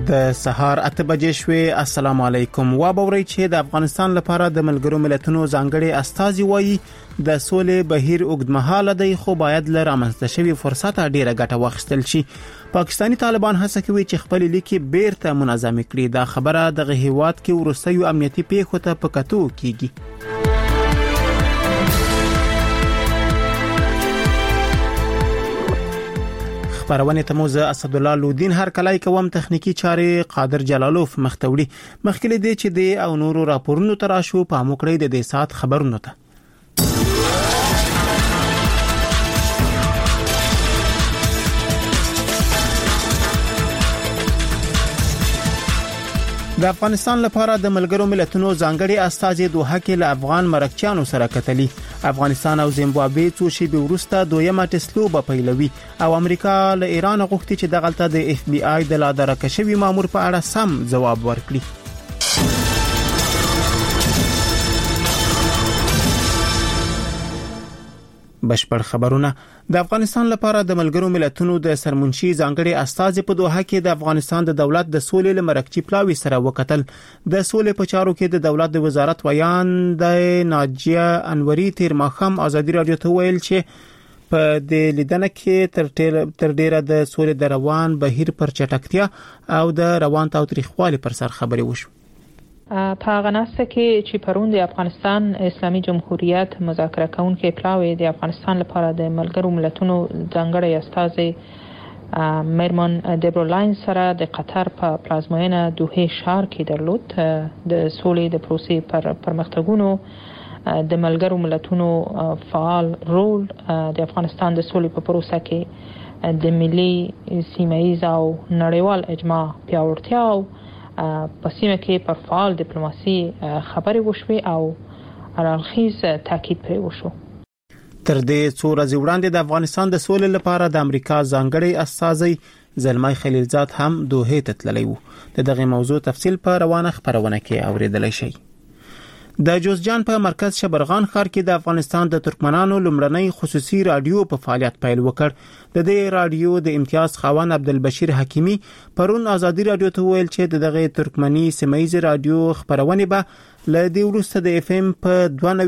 د سهار 8 بجې شوې. السلام علیکم. وابورئ چې د افغانستان لپاره د ملګرو ملتونو ځانګړي استازي وایي د سولې بهیر اوږدمهاله دی، خو باید له رامنځته شوي فرصت ډیره ګټه واخیستل شي. پاکستانی طالبان هڅه کوي چې خپل لیکي بیرته منظم کړي. دا خبره د هیواد کې ورستیو امنیتي پیښو ته په کتو کیږي. خبرونه ته موزه اسد الله لودین هر کله کوم تخنیکی چارې قادر جلالوف مختوړي. مخکې دې چې د او نورو راپورونو تراشو په موکړې د دې سات خبرونه ته د افغانستان لپاره د ملګرو ملتونو ځانګړي استازي دوحه کې له افغان مرکچیانو سره کتلي. افغانستان او زیمبابوې څو شېبې وروسته دویمه ټیسټ لوبه پیلوي او امریکا له ایران غوښتي چې دغلطه د اف بی آی د لادرکه شوی مامور په اړه سم ځواب ورکړي. بشپړ خبرونه. د افغانستان لپاره د ملګرو ملتونو د سرمنشي ځانګړي استازي په دوحه کې د افغانستان د دولت د سولې لمرکچی پلاوي سره وکتل. د سولې په چارو کې د دولت د وزارت ویان د ناجیه انوري تیر ماخام ازادي رادیو ته ویل چې په دې لیدنه کې تر ډیره د سولې د روان بهیر پر چټکتیا او د روان تاوتریخوالي پر سر خبري وشو. په غناسته کې چې پرون د افغانستان اسلامي جمهوریت مذاکره کوونکې پلاوی د افغانستان لپاره د ملګرو ملتونو ځانګړي استازي میرمن دبرولاین سره د قطر په پلازمینه دوحه ښار کې درلود. د سولې د پروسې پرمختګونو د ملګرو ملتونو فعال رول د افغانستان د سولې په پروسه کې د ملي سیمه‌ایز او نړیوال اجماع پیاوړتیا او په سیمه کې پر فعال ډیپلوماسي خبرې وشوي او اړخیز تاکید پرې وشو. تر دې څو ورځې وړاندې د افغانستان د سولې لپاره د امریکا ځانګړي استازي زلمای خلیلزاد هم دوحه ته تللی وو. دغه موضوع تفصیل په روانه خبرونه کې اوریدلای شئ. د جوزجان په مرکز شبرغان ښار کې د افغانستان د ترکمنانو لومړنۍ خصوصي رادیو په فعالیت پیل وکړ. د دې رادیو د امتیاز خاوند عبدالبشیر حکیمی پرون ازادي رادیو ته ویل چې دغه ترکمنی سیمایي رادیو خبرونه به ل دې وروسته د اف ام په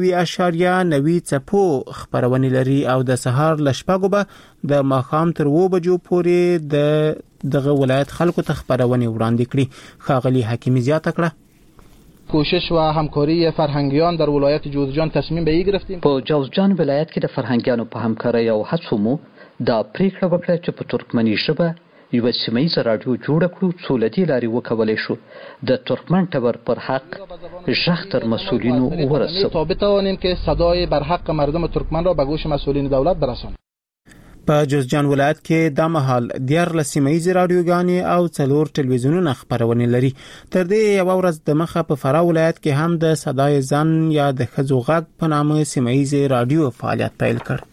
92.9 څپو خبرونه لري او د سهار لشپاګو به د ماخام تر 2 بجو پورې دغه ولایت خلکو ته خبرونه وړاندې کړي. خاغلی حکیمی زیاته کړه کوشش و همکاری فرهنگیان در ولایت جوزجان تصمیم به این گرفتیم. په جوزجان ولایت کې د فرهنګیانو په همکارۍ او هڅو مو دا پریکړه وکړه چې په ترکمني ژبه یو سیمه‌ایزه رادیو جوړ کړو څو لدی لاري وکولای شو د ترکمن ټبر پر حق ژغ تر مسئولینو ورسو تا بتوانیم که صدای بر حق مردم ترکمن را به گوش مسئولین دولت برسانیم. په جوزجان ولایت کې د مهال 14 سیمه‌ایزه رادیوګانې او 4 ټلویزیونونه خبرونه لري. تر دې یو ورځ د مخه په فراه ولایت کې هم د صدای زن یا د خزو غږ په نامه سیمه‌ایزه رادیو فعالیت پیل کړ.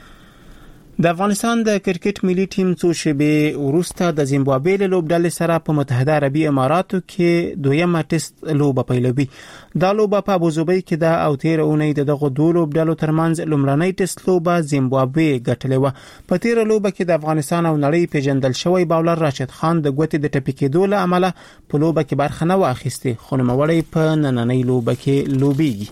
د افغانستان د کرکټ ملي ټیم څو شېبې وروسته د زیمبابوې له لوبډلې سره په متحده عربي اماراتو کې دویمه ټیسټ لوبه پیلوي. دا لوبه په ابوظبي کې ده او تیر اونۍ دغه دوه لوبډلو ترمنځ لومړنۍ ټیسټ لوبه زیمبابوې ګټلې و. په تیر لوبه کې د افغانستان او نړۍ پیژندل شوی باولر راشد خان د ګوتې د ټپي کېدو له امله په لوبه کې برخه نه واخیسته، خو نوموړی په نننۍ لوبه کې لوبيږي.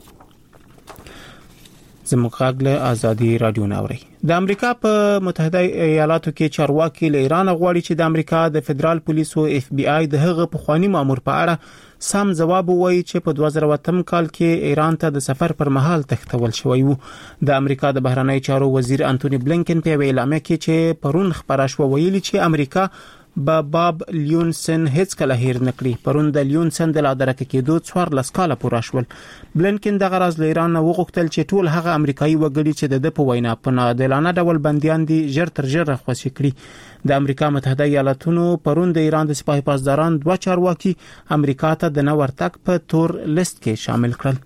زموږ غږ له ازادي رادیو ناوري. د امریکا په متحده ایالاتو کې چارواکي له ایران غواړي چې د امریکا د فدرال پولیسو اف بی آی د هغه پخوانی مامور په اړه سم ځواب وایي چې په 2008 کال کې ایران ته د سفر پر مهال تښتول شوی وو. د امریکا د بهرنی چارو وزیر انټونی بلینکن په اعلامیه کې چې پرون خبره شو ویلي چې امریکا باب لیونسن هیڅ کله هیر نکړي. پرون د لیونسن د لادرکه کېدو 14 کاله پوره شول. بلینکن دغه راز له ایران وغوښتل چې ټول هغه امریکایي وګړي چې د په وینا په ناعادلانه ډول بنديان دي ژر تر ژره خوشي کړي. د امریکا متحده ایالاتونو پرون د ایران د سپاه پاسداران 2 چارواکي امریکا ته د نو ورتګ په تور لیست کې شامل کړل.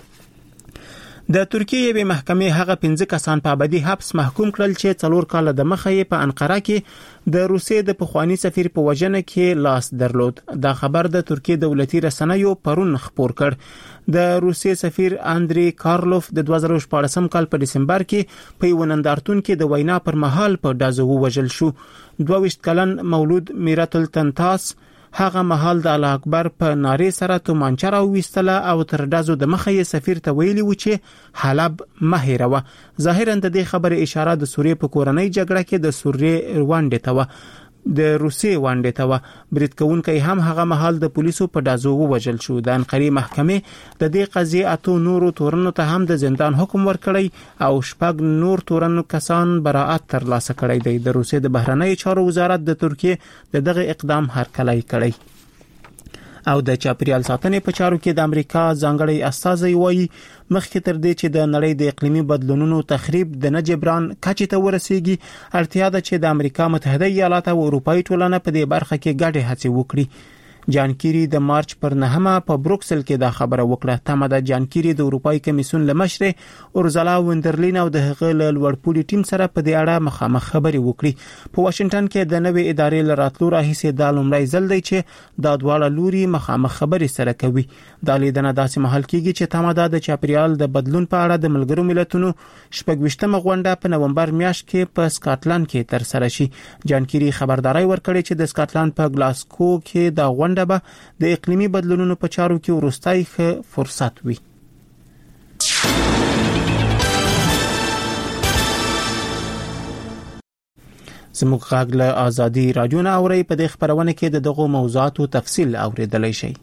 د ترکیه یوه محکمه هغه 15 کسان په ابدي حبس محکوم کړل چې 4 کال د مخه په انقره کې د روسیې د پخوانی سفیر په وژنه کې لاس درلود. دا خبر د ترکیه دولتي رسنیو پرون خبر کړ. د روسیې سفیر اندری کارلوف د 2014 کال په دسمبر کې په یو نندارتون کې د وینا پر مهال په دازو وژل شو. 22 کلن مولود میراتل تنتاس هغه مهال د الله اکبر په ناره سره تومانچه راوویستله او تر ډزو د مخه یې سفیر ته ویلي و چې حلب مه هېروه. ظاهرا د دې خبرې اشاره د سوریې په کورنۍ جګړه کې د سوریې ونډې ته و، د روسیې ونډې ته و. برید کوونکی هم هغه مهال د پولیسو په ډزو ووژل شو. د انقرې محکمې د دې قضیې 8 نورو تورنو ته هم د زندان حکم ورکړی او 6 نور تورن کسان براءت ترلاسه کړی دی. د روسیې د بهرنی چارو وزارت د ترکیې د دغه اقدام هرکلی کړی او د چاپیریال ساتنې په چارو کې د امریکا ځانګړی استازی وایي مخکې تر دې چې د نړۍ د اقلیمي بدلونونو تخریب د نه جبران کچې ته ورسیږي، اړتیا ده چې د امریکا متحده ایالات او اروپאי ټولنه په دې برخه کې ګډې هڅې وکړي. جان کیری د مارچ پر 9 په بروکسل کې دا خبره وکړه. تمه ده جان کیری د اروپאי کمیسیون لمشر اورزلا وندرلین او د هغه لوړپوړي ټیم سره په دې اړه مخامخ خبرې وکړي. په واشنگټن کې د نوې ادارې لراتلو راهیسې د لومړی ځل دی چې د دواړه لوري مخامخ خبرې سره کوي. د لیدنه داسې محل کېږي چې تمه ده د چاپیریال د بدلون په اړه د ملګرو ملتونو 26مه غونډه په نومبر میاشت کې په سکاټلند کې تر سره شي. جان کیری خبرداري ورکړي چې د سکاټلند په گلاسکو کې د غونډه به د اقلیمي بدلونونو په چارو کې وروستۍ ښه فرصت وي. زموږ غږ له آزادي رادیو نه اوري. په دې خبرونه کې د دغو موضوعاتو تفصیل اوریدلای شئ.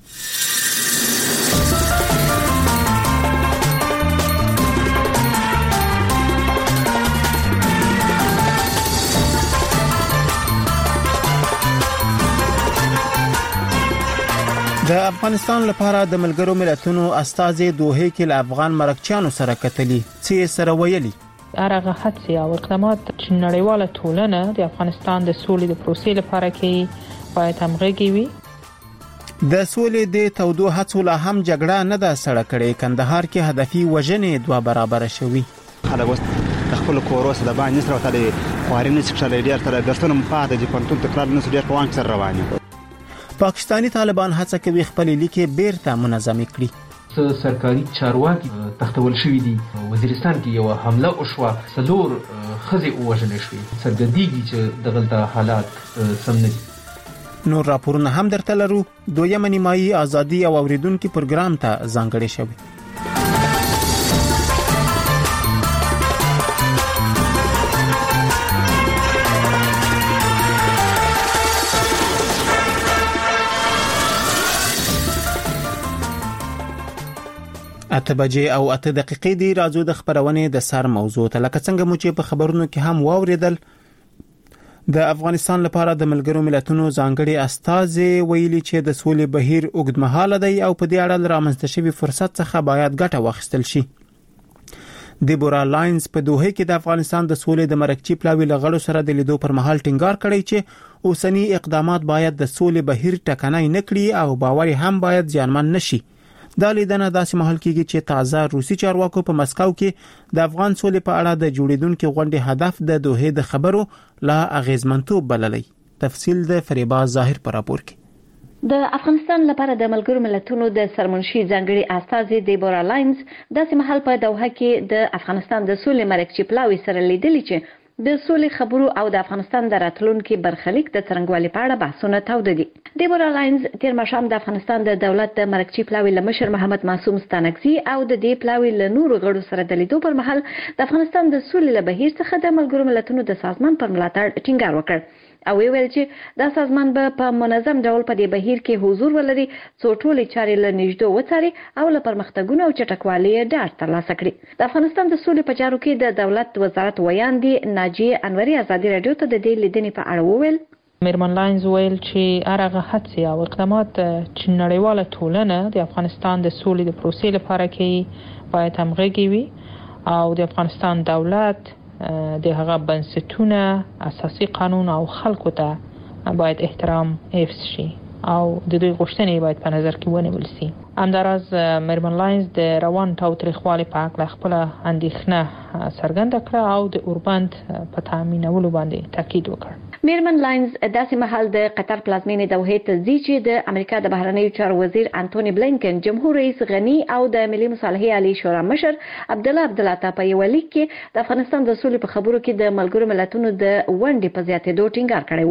د افغانستان لپاره د ملګرو ملتونو استازي دوحه کې له افغان مرکچیانو سره کتلي. څه سره ویلي؟ هغه هڅې او اقدامات چې نړیواله ټولنه د افغانستان د سولې د پروسې لپاره کې باید همغږي وي. د سولې د تودو هڅو لا هم جګړه نه ده سره کړې. کندهار کې هدفي وژنې 2 برابر شوي. خلک وست خپل کورس د باندې سره وتلې خوارینه چې ډېر تر ګرځنم په د پنټون تکرار نه ډېر کوان سره رواني. پاکستانی طالبان هڅه کوي خپل لیکي بیرته منظم کړي. سرکاري چارواکي تختول شوې دي. وزیرستان کې یو حمله وشوه، 4 خزي وژل شوې. څرګندېږي چې دغلته حالات سم نه دي. نور راپورونه هم درته لرو. دویمه نیمایي ازادي او اوریدونکو پروګرام ته ځانګړی شوی. اته بجې او 8 دقیقې دی. راځو د خبرونې د سر موضوع ته. لکه څنګه مو چې په خبرونو کې هم واوریدل، د افغانستان لپاره د ملګرو ملتونو ځانګړي استازي ویلي چې د سولې بهیر اوږدمهاله دی او په دې اړه رامنځته شوی فرصت څخه باید ګټه واخیستل شي. دیبورا لاینز په دوحه کې د افغانستان د سولې د مرکچی پلاوی لغړو سره د لیدو پر مهال ټینګار کړی چې اوسنی اقدامات باید د سولې بهیر ټکنۍ نه کړي او باور هم باید ځانمن نشي. دا لیدنه داسې محل کېږي چې تازه روسي چارواکو په مسکو کې د افغان سولې په اړه د جوړیدونکو غونډې هدف د دوحه د خبرو لا اغیزمنتوب بللی. تفصیل د فریبا ظاهر پر راپور کې. د افغانستان لپاره د ملګرو ملتونو د سرمنشي ځانګړي استازي دیبورا لاینز داسې محل په دوحه کې د افغانستان د سولې مرکچی پلاوی سره لیدلی چې د سولې خبرو او د افغانستان د راتلونکو برخلیک د څرنګوالي په اړه بحثونه تاوده دي. دیبورا لاینز تیر ماښام د افغانستان د دولت د مرکچی پلاوی لمشر محمد معصوم ستانکزي او د دې پلاوی له نورو غړو سره د لیدو پر مهال د افغانستان د سولې له بهیر څخه د ملګرو ملتونو د سازمان پر ملاتړ ټینګار وکړ او ویل چې دا سازمان به په منظم ډول په دې بهیر کې حضور ولري څو ټولې چارې له نږدې وڅاري او له پرمختګونو او چټکوالي ډاډ ترلاسه کړي. د افغانستان د سولې په چارو کې د دولت وزارت ویاندې ناجیه انوري ازادي رادیو ته د دې لیدنې په اړه وویل. میرمن لاینز ویل چې هغه هڅې او اقدامات چې نړیواله ټولنه د افغانستان د سولې د پروسې لپاره کې باید همغږي وي او د افغانستان دولت د هغه بنسټونه، اساسي قانون او خلکو ته باید احترام حفظ شي او د دوی غوښتنې باید په نظر کې ونیول شي. همداراز میرمن لاینز د روان تاوتریخوالي په اړه خپل اندېښنه څرګنده کړه او د اوربند په تامینولو باندې تاکید وکړ. میرمن لاینز داسې مهال د قطر پلازمینې دوحې ته ځي چې د امریکا د بهرنیو چارو وزیر انټونی بلینکن، جمهور رئیس غنی او د ملي مصالحې عالی شورا مشر عبدالله عطا په یو لیک کې د افغانستان د سولې په خبرو کې د ملګرو ملتونو د ونډې په زیاتېدو ټینګار کړی و.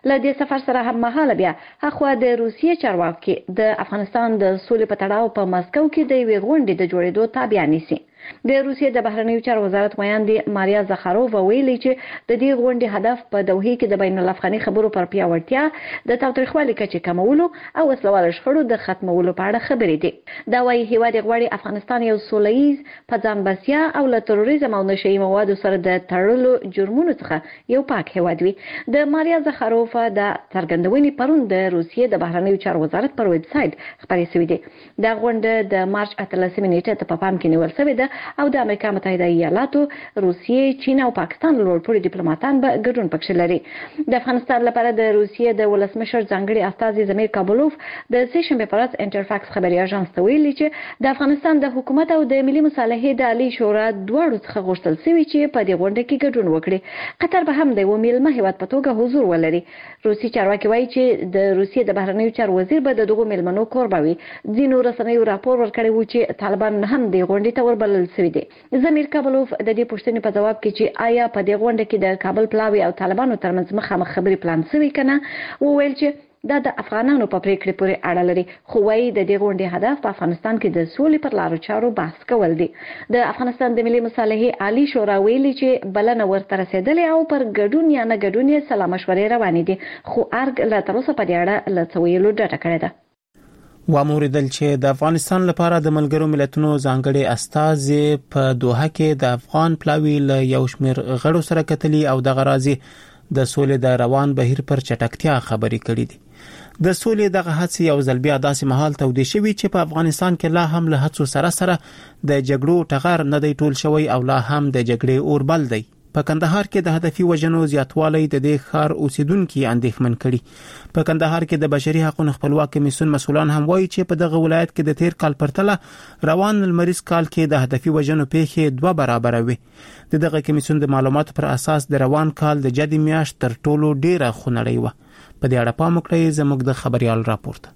له دې سفر سره هم مهاله بیا هغه د روسیې چارواکي د افغانستان د سولې په تړاو په مسکو کې د یوې غونډې د جوړېدو تابع نیسي. د روسیې د بهرنیو چارو وزارت ویاندې ماریا زخارووا ویلي چې د دې غونډې هدف په دوحې کې د بین الافغاني خبرو پر پیاوړتیا د تاوتریخوالي کچې کمولو او وسلوال شخړو د ختمولو په اړه خبرې دي. دا وايي هیواد غواړي افغانستان یو سولهییز په ځان بسیا او له تروریزم او نشئی موادو سره د تړلو جرمونو څخه یو پاک هیواد وي. د ماریا زخارووا د څرګندونې پرون د روسیې د بهرنیو چارو وزارت پر ویب سایت خبرې شوې دي. دا غونډه د مارچ 18 نیټه ته په پام کې نیول شوې ده او د امریکا متحده ایالاتو، روسیې، چین او پاکستان لوړپوړي ډیپلوماټان به ګډون پکښې لري. د افغانستان لپاره د روسیې د ولسمشر ځانګړي استازي زمیر کابلوف د سېشنبې په ورځ انټرفاکس خبري اژانس ته ویلي چې د افغانستان د حکومت او د ملي مصالحې د عالی شورا دواړو څخه غوښتل شوي چې په دې غونډه کې ګډون وکړي. قطر به هم د یو میلمه هیواد په توګه حضور ولري. روسي چارواکي وایي چې د روسیې د بهرنیو چارو وزیر به د دغو میلمنو کوربه وي. ځینو رسنیو راپور ورکړی و چې طالبان هم د غونډې ته وربلل شوي دي. زمیر کابلوف د دې پوښتنې په جواب کې چې آیا په دې غونډه کې د کابل پلاوی او طالبانو ترمنځ مخامخ خبرې پلان شوي کنه، وویل چې دا د افغانانو په پریکړې پورې اړه لري. خو وايي د دې غونډې هدف په افغانستان کې د سولې پر لارو چارو بحث کول دي. د افغانستان د ملي مصالحې عالی شورا ویلي چې بلنه ورته رسیدلې او پر ګډون یا نه ګډون یې سلا مشورې روانې دي، خو ارګ لا تر اوسه په دې اړه له څه ویلو ډډه کړې ده. واموریدل چې د افغانستان لپاره د ملګرو ملتونو ځانګړي استازي په دوحه کې د افغان پلاوی له یو شمېر غړو سره کتلي او د غرازي د سولې د روان بهیر پر چټکتیا خبرې کړې دي. د سولې دغه هڅې یو ځل بیا داسې مهال تودې شوي چې په افغانستان کې لا هم له هڅو سره د جګړو ټغر نه دی ټول شوی او لا هم د جګړې اور بل دی. په کندهار کې د هدفي وژنو زیاتوالی د دې ښار اوسیدونکو اندېښمن کړي. په کندهار کې د بشري حقوقو خپلواک کمیسیون مسؤلان هم وایي چې په دغه ولایت کې د تیر کال پرتله روان المریض کال کې د هدفي وژنو پیښې 2 برابر وي. دغه کمیسیون د معلوماتو پر اساس د روان کال د جدي میاشت تر ټولو ډیره خونړۍ و. په دې اړه پام وکړئ زموږ د خبريال راپورته.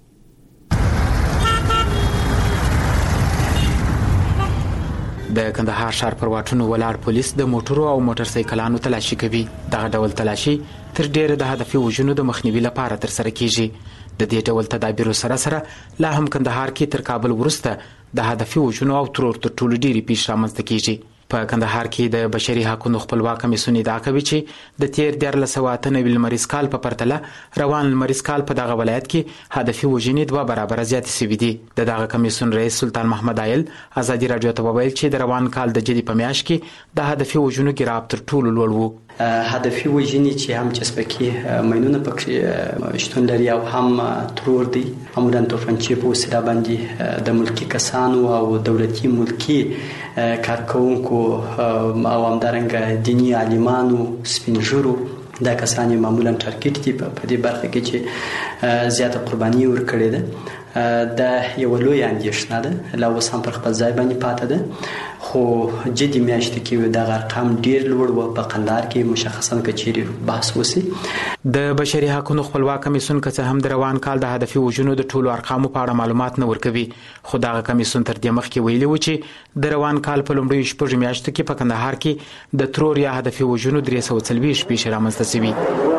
د کندهار ښار پر واټونو ولاړ پولیس د موټرو او موټر سایکلانو تلاشي کوي. دغه ډول تلاشي تر ډیره د هدفي وژنو د مخنیوي لپاره تر سره کیږي. د دې ډول تدابیرو سره لا هم کندهار کې تر کابل وروسته د هدفي وژنو او ترور تر ټولو ډیری پیښې رامنځته کیږي. په کندهار کې د بشري حقوقو خپلواک کمیسیون ادعا کوي چې د تیر 1998 لمریز کال په پرتله روان لمریز کال په دغه ولایت کې هدفي وژنې 2 برابر زیاتې شوې دي. دغه کمیسیون رئیس سلطان محمد عایل ازادي رادیو ته وویل چې د روان کال د جدي په میاشت کې د هدفي وژنو ګراب تر ټولو لوړ وو. هدفي وژنې چې هم چسپکي ماینونه پکې شتون لري او هم ترور دي، عموما توفنچې په وسیله باندې د ملکی کسانو او دولتي ملکی کارکونکو او همدارنګه دینی عالمانو سپینژورو دا کسان معمولا ټارګټ دي په دې برخه کې چې زیاته قرباني ورکړي ده. دا یو لوی اندیشنه ده، لا اوس هم پر خپل ځای باندې پاتې ده. خو جدي میاشت کې دا ارقام ډیر لوړ و. په قندهار کې مشخصا کچيري بحث وسی. د بشري حقوقو خپلواک کمیسیون که هم د روان کال د هدفي وژنو د ټولو ارقامو په اړه معلومات نه ورکوي، خو دا کمیسیون تر دې مخکې ویلي و چې د روان کال په لومړیو 6 میاشتو کې په کندهار کې د ترور یا هدفي وژنو 340 پیښې رامنځته شوي.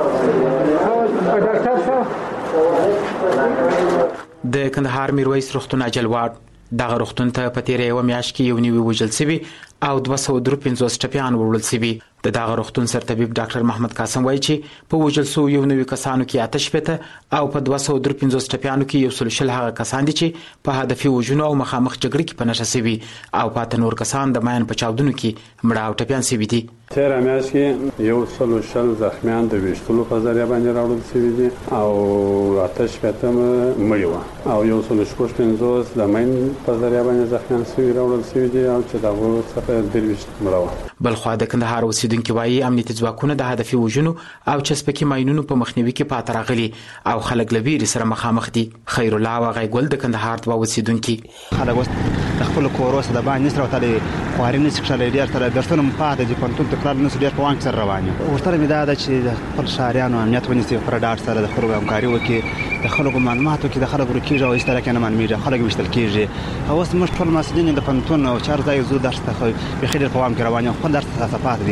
د کندهار میرویس روغتون اجلواډ دغه روغتون ته په تیره یو میاشت کې یو نیوی وژل شوی او 253 ټپیان وړل شوي. د دغه روغتون سرطبیب ډاکټر محمد قاسم وایي چې په وژل شو یو نوي کسانو کې 8 او په 253 ټپیانو کې یو سل هغه کسان دي چې په هدفي وژنو او مخامخ جګړې کې پنځه شوي او پاتې نور کسان د ماین په چاودنو کې مړه او ټپیان شوي دي. تیره میاشت کې یو سل زخمیان د ویشتلو په ذریعه باندې راوړل شوي دي او 8 مړي وو او یو سل 55 د ماین په ذریعه باندې زخمیان شوي راوړل شوي دي او چې دغه څخه 23 مړه وو. بلخوا د کندهار اوسیدونکو وايي امنیتي ځواکونه د هدفي وژنو او چسپکي ماینونو په مخنیوي کې پاتې راغلي او خلک له ویرې سره مخامخ دي. خیر الله او غیګل د کندهار د اوسیدونکو خلک اوس د خپل کورو سره د باندې سره وتلې خواري نه څخه لري تر ګرځنه مفاده دي کنټرول تکرار نه سړي په وانګ سره رواني ورته مې دا چې خپل شهريانو امنیت ونیسي پر ډاټ سره د خلکو همکاري وکړي، د خلکو معلوماتو کې د خلکو رکیږي او استره کنه معلومات خلک وشتل کیږي. اوس موږ ټول مسؤلین د پنتون او چار ځای زو درس ته به خیر په وام کې رواني خپل درس ته صفات دي.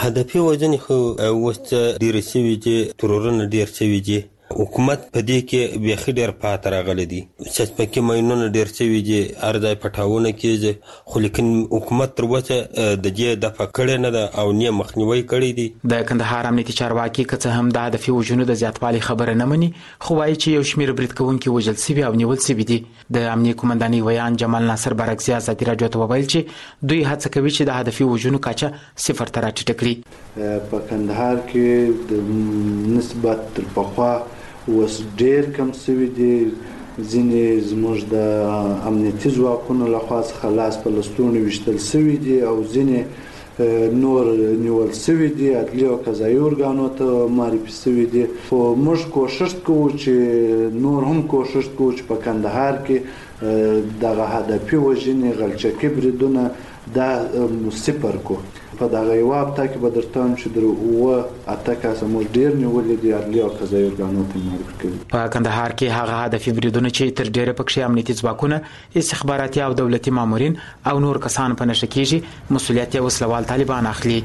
هدفي وژنې خو اوس ډېرې شوي دي، ترورونه ډېر شوي دي. حکومت په دې کې بیخي ډېر پاتې راغلی دی، چسپکي ماینونه ډېر شوي دي، هر ځای پټاونه کېږي، خو لیکن حکومت تر اوسه د دې دفع کړې نه ده او نه مخنیوی کړی دی. د کندهار امنیتي چارواکي که څه هم د هدفي وژنو د زیاتوالي خبره نه مني، خو وایي چې یو شمېر برید کوونکي وژل سوي او نیول سوي دي. د امنیه قومندانۍ ویان جمال ناصر برعکسي ازادي راډیو ته وویل چې دوی هڅه کوي چې د هدفي وژنو کچه صفر ته راټیټه کړي. په کندهار کې د نسبت تر پخوا اوس ډېر کم سوي دي. ځینې زموږ د امنیتي ځواکونو لخوا څخه لاس په لستوڼي ویشتل سوي دي او ځینې نور نیول سوي دي، عدلي او قضایي ارګانو ته معرفي سوي دي. خو موږ کوشش کوو چې نور هم کوشش کوو چې په کندهار کې دغه هدفي وژنې، غلچکي بریدونه دا صفر کو. په دغه یو هفته کې به درته وایم چې 8 کسه موږ ډېر نیولي دي، عدلي او قضایي ارګانو ته معرفي کړي. په کندهار کې هغه هدفي بریدونه چې تر ډېره پکښې امنیتي ځواکونه، استخباراتي او دولتي مامورین او نور کسان په نښه کېږي، مسؤلیت یې وسلوال طالبان اخلي.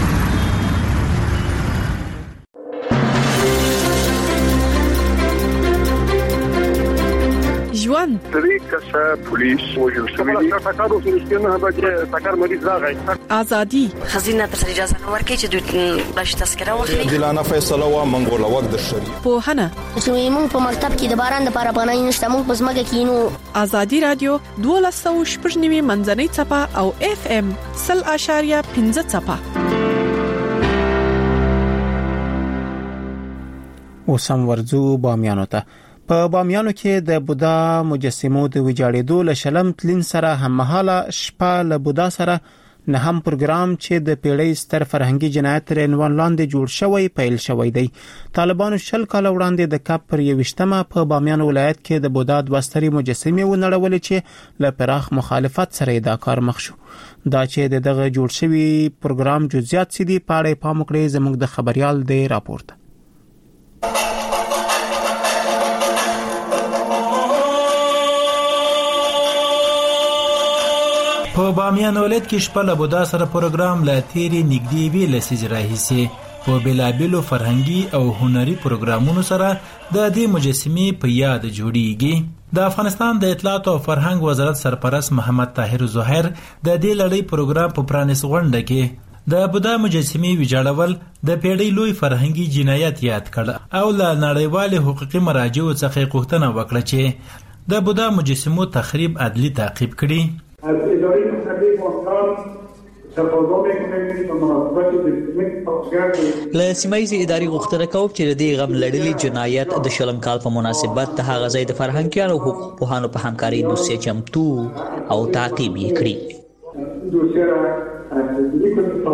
ژوند 3 کسه پولیس وژل شوي دي. ازادي خزینه تر اجازه نه ورکړي چې دوی بلش تذکره واخلي. دلانه فیصله وا منګوله وخت د شری پوهنه موږ په مکتب کې د باران لپاره پناه نشته، موږ په ځمکه کې نو. ازادي رادیو 1290 منځنۍ چپه او FM 0.5 چپه. اوسم ورځو بامیانو ته. په بامیانو کې د بودا مجسمو د ویجاړېدو له شلم تلین سره هممهاله شپه له بودا سره نه هم پروګرام چې د پیړۍ ستر فرهنګي جنایت تر عنوان لاندې جوړ شوی پیل شوی دی. طالبانو 20 کال وړاندې د کپ پر 21مه په بامیان ولایت کې د بودا د وستري مجسمې ونړولې چې له پراخ مخالفت سره دا کار مخ شو. دا چې دغه جوړ شوی پروګرام جزئیات سدي پاړې پام کړې زموږ د خبريال دی راپورټ. په بامیان ولایت کې شپه له بودا سره پروګرام لا تیری نږدې وی لسیز راهیسي په بلابلو فرهنګي او هنري پروګرامونو سره د دې مجسمې په یاد جوړیږي. د افغانستان د اطلاعات او فرهنګ وزارت سرپرست محمد طاهر ظاهر د دې لړۍ پروګرام په پرانیس غونډه کې د بودا مجسمې ویجاړول د پیړۍ لوی فرهنګي جنایت یاد کړ او له نړیوالو حقوقي مراجعو څخه غوښتنه وکړه چې د بودا مجسمو تخریب عدلي تعقیب کړي. از اداره مذهبی افغانستان تقاضا میکنیم په مناسبت د له سیمایي ادارې غوښتنه کوم چې د غم لړلي جنایت د شلم کال په مناسبت د هغه ځای د فرهنګي او حقوق پوهانو په همکاري دوسیه چمتو او تعقیب یې کړی. دوسیه را تدریس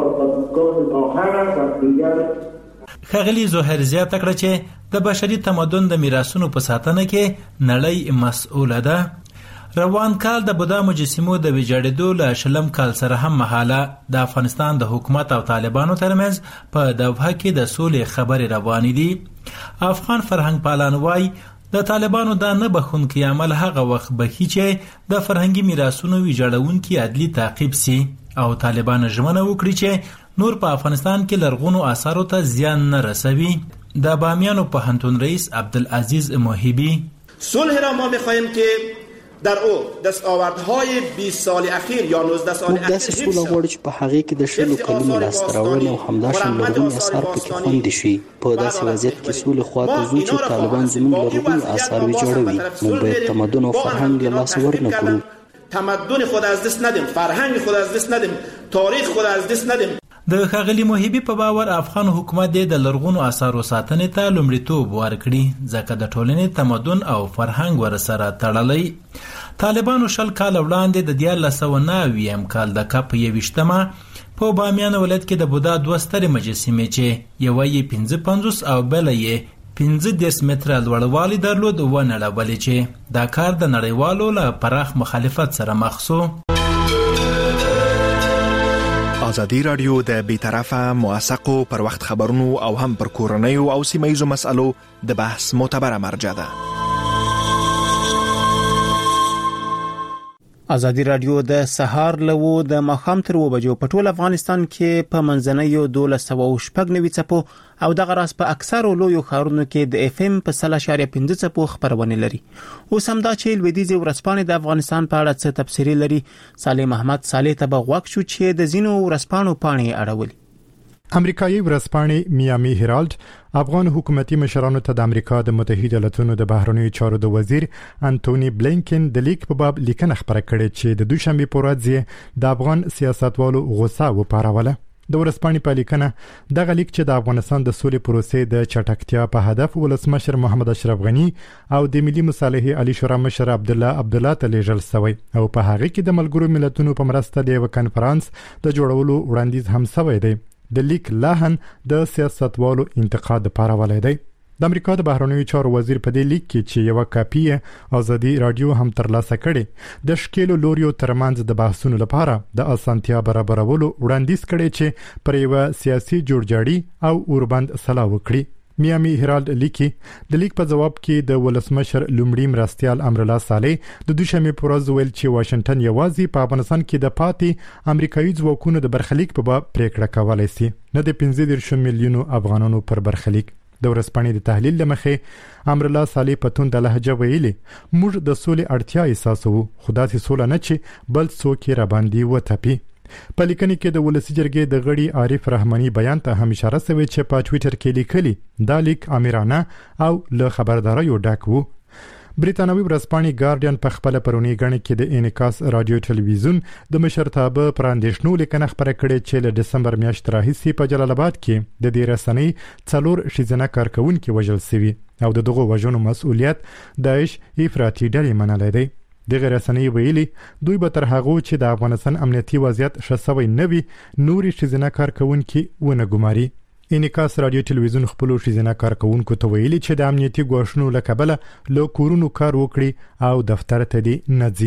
خغلی ظاهر زیاته کړه چې د بشري تمدن د میراثونو په ساتنه کې نړۍ مسؤله ده. روان کال د بودا مجسمو د ویجاړېدو له شلم کال سره هم مهاله د افغانستان د حکومت او طالبانو ترمنځ په دوحه کې د سولې خبرې روانې دي. افغان فرهنګ پالان وایي د طالبانو دا نه بخونکي عمل هغه وخت بخي چې د فرهنګي میراثونو ویجاړونکي عدلي تعقیب سي او طالبان ژمنه وکړي چې نور په افغانستان کې لرغونو آثارو ته زیان نه رسوي. د بامیانو پوهنتون رئیس عبدالعزیز موهبی صلح را ما می‌خواهیم که در او دستاوردهای 20 سال اخیر یا 19 سال اخیر داسې سوله غواړي چې په هغه کې د شلو کلونو لاسته راوړنې او همداشان لرغوني آثار پکې خوندي شي. په داسې وضعیت کې سولې خواته ځو چې طالبان زموږ لرغوني آثار ویجاړوي. موږ باید تمدن او فرهنګ له لاسه ورنکړو. تمدن خود از دست ندیم، فرهنگ خود از دست ندیم، تاریخ خود از دست ندیم. د ښاغلي موهبي په باور افغان حکومت د لرغونو آثارو ساتنې ته لومړیتوب ورکړي ځکه د ټولنې تمدن او فرهنګ ورسره تړلی. طالبانو 20 کال وړاندې د 1990 کال د کپ 21مه په بامیان ولایت کې د بودا دوه سترې مجسمې چې یوه یې 55 او بله یې 15 متره لوړوالی درلود ونړولې چې دا کار د نړیوالو له پراخ مخالفت سره مخ شو. ازادي رادیو د بیطرفه موثقو پر وخت خبرونو او هم پر کورنیو او سیمه‌یزو مسالو د بحث معتبره مرجع ده. ازادي رادیو د سهار لوو د مخام تر 2 بجو په ټول افغانستان کې په منځنیو 1290 چپو او د غراس په اکثرو لویو ښارونو کې د اف ام په 0.5 چپو خبرونه لري. اوس هم دا چې لویدیځ ورځپاڼې د افغانستان په اړه څه تفسیری لري. صالح محمد صالح ته بغواک شو چې د زینو ورځپاڼو پاڼې اړولي. امریکایي ورځپاڼې میامي هیرالد افغان حکومتي مشرانو ته د امریکا د متحده ایالاتونو د بهرنیو چارو د وزیر انټونی بلینکن د لیک په باب لیکنه خبره کړې چې د دوشنبه په ورځ د افغان سیاستوالو غوسه وپاروله. د ورځپاڼې په لیکنه د لیک چې د افغانستان د سولې پروسې د چټکتیا په هدف ولسمشر محمد اشرف غنی او د ملي مصالحې علی شورا مشر عبد الله ته لیږل شوی او په هغه کې د ملګرو ملتونو په مرسته د یو کانفرنس د جوړولو وړاندیز هم شوی دی. د لیک لاهن د سیاستوالو انتقاد لپاره ولې دی. د امریکا د بهرنیو چارو وزیر په دې لیک کې چې یو کاپی ازادي رادیو هم ترلاسه کړي د شکیلو لوریو ترمنځ د بحثونو لپاره د اسانتیا برابرولو وړاندیز کړي چې پر یو سیاسي جوړجاړي او اوربند سلا وکړي. میامي هیرالد لیکي د لیک په جواب کې د ولسمشر لومړي مرستيال امرالله صالح د دوشنبه پر ورځ ویل چې واشنگټن یوازې په افغانستان کې د پاتې امریکایي ځواکونو د برخلیک په باب پریکړه کولای شي نه د 15 میلیونو افغانانو پر برخلیک. د ورځپاڼې د تحلیل لمخې امرالله صالح په توند لهجه ویلي موږ د سولې اړتیا احساسوو خو داسې سوله نه چې بل څوک را باندې وتپي. په لیکنه کې د ولسی جرګې د غړي عارف رحماني بیان ته هم اشاره شوی چې په ټوئیټر کې لیکلي دا لیک امرانه او له خبرداري ډک وو. بریتانوي ورځپاڼې ګارډین په خپل پرونی غړي کې د انعکاس رادیو ټلویزیون د مشرتابه پراندیشنو لیکنه خبره کړې چې له دسمبر میاشتې راهیسې په جلال آباد کې د دې رسنۍ 4 شیزنه کارکونکو وژل شوی او دغه وژنو مسؤلیت داعش افراطي ډلې منلې دی. دغه رسنۍ ویلي دوی به تر هغه چې د افغانستان امنیتي وضعیت شسوي نوي نوري شیزنه کارکونکو ونه ګماري. انعکاس رادیو ټلویزیون خپل شیزنه کارکونکو ته ویلي چې د امنیتي ګواښونو لکبله له کورونو کار وکړي او دفتر ته دي نځي.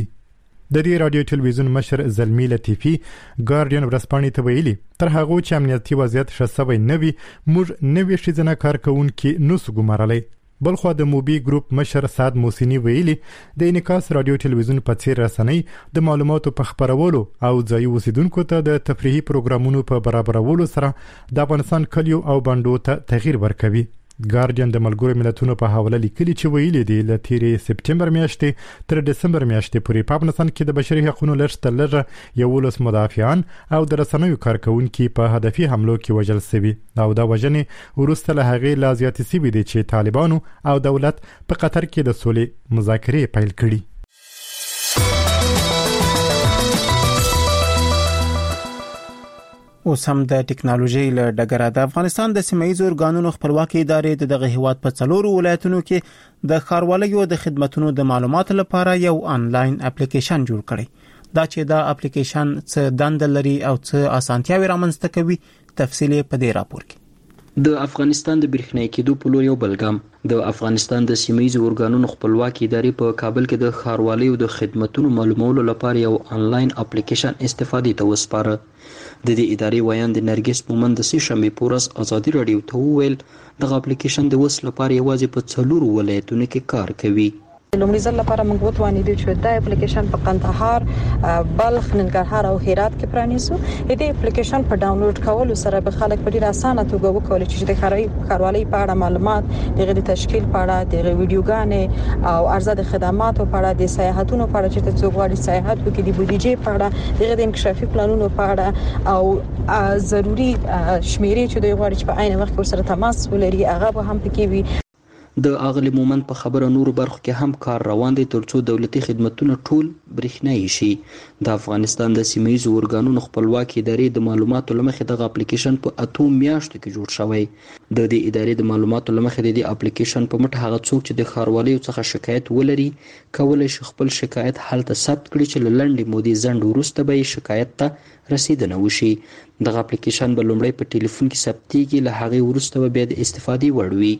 د دې رادیو ټلویزیون مشر زلمی لطیفي ګارډین ورځپاڼې ته ویلي تر هغه چې امنیتي وضعیت شسوي نوي موږ نوي شیزنه کارکونکو نوس ګمارلای. بلخو د موبي ګروپ مشر سعد موسینی ویلي د انعکاس رادیو ټلویزیون په څیر رسنۍ د معلوماتو په خبرولو او ځای اوسیدونکو ته د تفریحي پروګرامونو په برابرولو سره د افغانستان کلیو او بانډو ته تغییر ورکوي. ګارډین د ملګرو ملتونو په حواله لیکلي چې ویلي دی له تیرې سپټمبر میاشتې تر دسمبر میاشتې پورې په افغانستان کې د بشري حقوقو لږ یو ولس مدافعان او د رسنیو کارکونکو په هدفي حملو کې وژل شوي او دا وژنې وروسته له هغې لا زیاتې شوي دي چې طالبانو او دولت په قطر کې د سولې مذاکرې پیل کړي. اوس هم د ټکنالوژي له ډګره د افغانستان د سیمایي ارګانونو خپلواکي ادارې دغه هیواد په 4 ولایتونو کې د ښاروالۍ د خدماتو د معلوماتو لپاره یو آنلاین اپلیکیشن جوړ کړی. دا چې دا اپلیکیشن څه دند لري او څه اسانتیاوي رامنځته کوي تفصیل په دې راپور کې. د افغانستان د برېښنایي کېدو په لور یو بلګام د افغانستان د سیمایي ارګانونو خپلواکي ادارې په کابل کې د ښاروالۍ د خدماتو معلومولو لپاره یو آنلاین اپلیکیشن استفادې ته وسپاره. د دې ادارې وایند نرګس مومند د سشنبه پورس ازادي رادیو ته ویل د اپلیکیشن د وس لپاره یوازې په 4 ولایتونو کې کار کوي. لومړي ځل لپاره موږ وتوانیدو چې دا اپلیکیشن په قندهار، بلخ، ننګرهار او هرات کې پرانیسو. دې اپلیکیشن په ډاونلوډ کولو سره به خلک په ډیر اسانه توګه وکولای شي چې د ښاروالۍ په اړه معلومات، د تشکیل په اړه، د ویډیوګانې او عرضه د خدماتو په اړه، د سیاحتونو په اړه چې څوک غواړي سیاحت وکړي، د بودیجې په اړه، د انکشافي پلانونو په اړه او ضروری شمیرې چې دوی غواړي چې په عین وخت سره تماس ولري هغه به هم پکې وي. د اغلی مومند په خبره نور برخو کې هم کار روان دی ترڅو دولتي خدماتونه ټول برېښنایي شي. د افغانستان د سیمایي ارګانونو خپلواکي ادارې د معلوماتو لمخې د اپلیکیشن په 8 میاشتو کې جوړ شوی. د دې ادارې د معلوماتو لمخې د دې اپلیکیشن په مټ هغه څوک چې د ښاروالۍ څخه شکایت ولري کولای شي خپل شکایت هلته ثبت کړي چې لنډې مودې ځنډ وروسته به شکایت ته رسیدنه وشي. دغه اپلیکیشن به لومړی په ټلیفون کې ثبتېږي له هغې وروسته به بیا د استفادې وړ وي.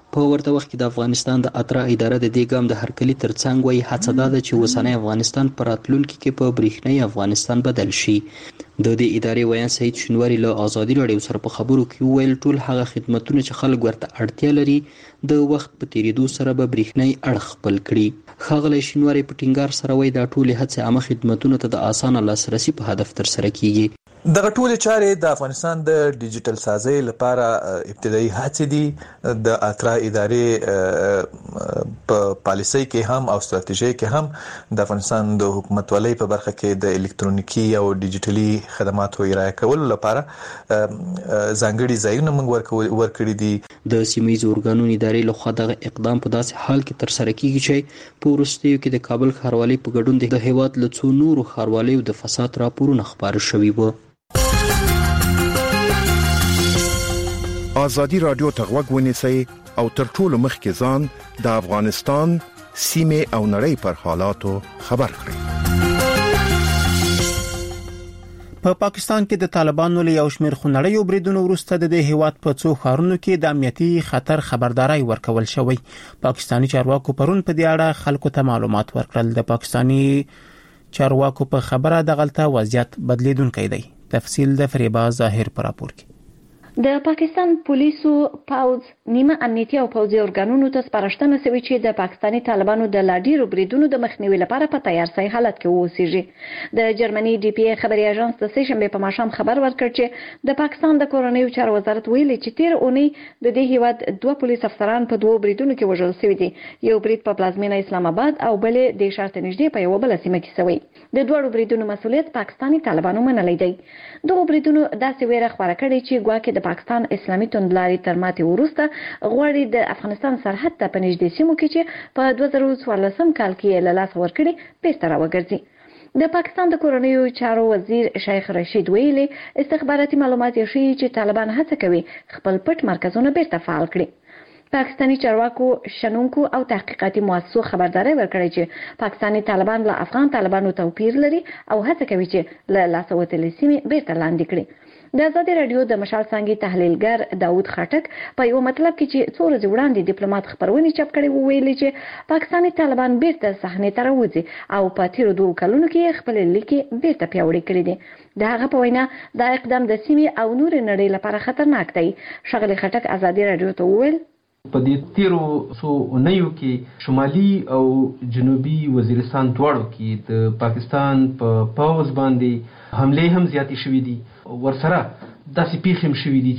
په ورته وخت کې د افغانستان د اترا اداره د دې ګام د هرکلي ترڅنګ وایي هڅه دا ده چې اوسنی افغانستان په راتلونکي کې په برېښنايي افغانستان بدل شي. د دې ادارې ویان سعید شینواری له ازادي راډیو سره په خبرو کې وویل ټول هغه خدماتونه چې خلک ورته اړتیا لري د وخت په تیریدو سره به برېښنايي اړخ خپل کړي. ښاغلی شینواری په ټینګار سره وایي دا ټولې هڅې عامه خدماتونو ته د اسانه لاسرسي په هدف ترسره کیږي. دغه ټولې چارې د افغانستان د ډیجیټل سازۍ لپاره ابتدایي هڅې دي. د اترا ادارې په پالیسۍ کې هم او ستراتیژۍ کې هم د افغانستان د حکومتولۍ په برخه کې د الکترونیکي او ډیجیټلي خدماتو ارائه کولو لپاره ځانګړي ځایونه موږ ورکړي دي. د سیمه‌ییزو ارګانونو ادارې لخوا دغه اقدام په داسې حال کې ترسره کیږي چې په وروستیو کې د کابل ښاروالۍ په ګډون د هیواد له څو نورو ښاروالیو د فساد راپورونه خپاره شوي وو. ازادي رادیو ته غوږ ونیسئ او تر ټولو مخکې ځان د افغانستان سیمې او نړۍ پر حالاتو خبر کړئ. په پاکستان کې د طالبانو له یو شمېر خونړیو بریدونو وروسته د دې هیواد په څو ښارونو کې د امنیتي خطر خبرداري ورکول شوی. پاکستانی چارواکو پرون په دې اړه خلکو ته معلومات ورکړل. د پاکستانی چارواکو په خبره د غلطه وضعیت بدلیدونکې دی. تفصیل د فریبا ظاهر پر راپور کې. د پاکستان پولیسو پوز نیمه امنیتي او پوځي ارګانونو ته سپارښتنه شوې چې د پاکستانی طالبانو د لاډیرو بریدونو د مخنیوي لپاره په تیار سي حالت کې اوسېږي. د جرمني ډي پی ای خبري اژانس د سشنبه په ماښام خبر ورکړ چې د پاکستان د کورنیو چارو وزارت ویلي چې تیر اونۍ د دې هیواد دوه پولیس افسران په دوه بریدونو کې وژل شوي دي. یو برید په پلازمینه اسلام آباد او بل د شارت نږدې په یو بل سیمه کې شوی. د دوه بریدونو مسؤلیت پاکستانی طالبانو منلی دی. دغه بریدونو داسې ویره خبره کړې چې ګواکې د پاکستان اسلامي توندلاري تر ماتې وروسته غواړي د افغانستان سرحد ته په نږدې سیمو کې چې په 2014 کال کې له لاسه ورکړي بیرته راوګرځي. د پاکستان د کورنیو چارو وزیر شیخ رشید ویلي استخباراتي معلومات یې ښیي چې طالبان هڅه کوي خپل پټ مرکزونه بیرته فعال کړي. پاکستانی چارواکو شنونکو او تحقیقاتي مؤسسو خبرداري ورکړي چې پاکستانی طالبان له افغان طالبانو توپیر لري او هڅه کوي چې له لاسه وتلې سیمې بیرته لاندې کړي. د ازادي رادیو د مشال څنګه تحلیلګر داوود خټک په یو مطلب کې چې څو ورځې وړاندې ډیپلوماټ خبرونه چاپ کړي ویلي چې پاکستانی طالبان بیرته صحنه ته راوځي او په تیر 2 کلونو کې خپل لیکي بیرته پیاوړي کړي دي. د هغه په وینا دا اقدام د سیمې او نور نړۍ لپاره خطرناک دی. شغله خټک ازادي رادیو ته وویل په دې تیرو څو اونیو کې شمالي او جنوبي وزیرستان دواړو کې د پاکستان په پاوز باندې حمله هم زیاتې شوې دي. ورسره داسې پیښې هم شوې دي